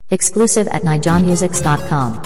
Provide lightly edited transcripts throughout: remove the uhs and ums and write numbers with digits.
Exclusive at nijonmusics.com.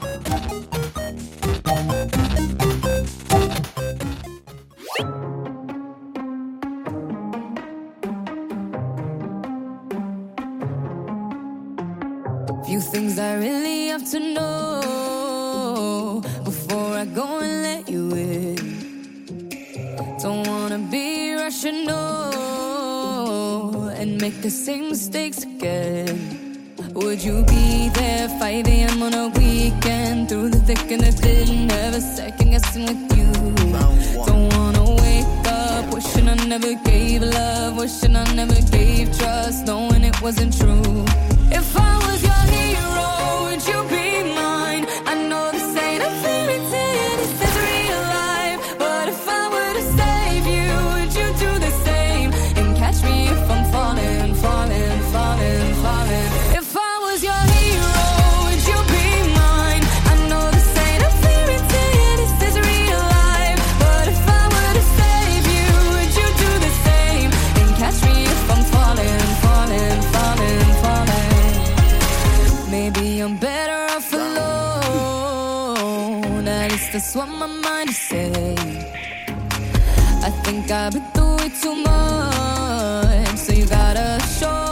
Few things I really have to know before I go and let you in. Don't wanna be rushing, no, and make the same mistakes again. Would you be there 5 a.m. on a weekend? Through the thick and the thin, never second guessing with you. Don't wanna wake up wishing I never gave love, wishing I never gave trust, knowing it wasn't true. If I was your hero, would you be mine? I know this ain't a fairy tale, this is real life. But if I were to save you, would you do the same? And catch me if I'm falling, falling, falling, falling. If I was your hero, would you be mine? I know this ain't a fairy tale, this is real life. But if I were to save you, would you do the same? And catch me if I'm falling, falling, falling, falling. Maybe I'm better off alone. At least that's what my mind is saying. I think I've been through it too much, so you gotta show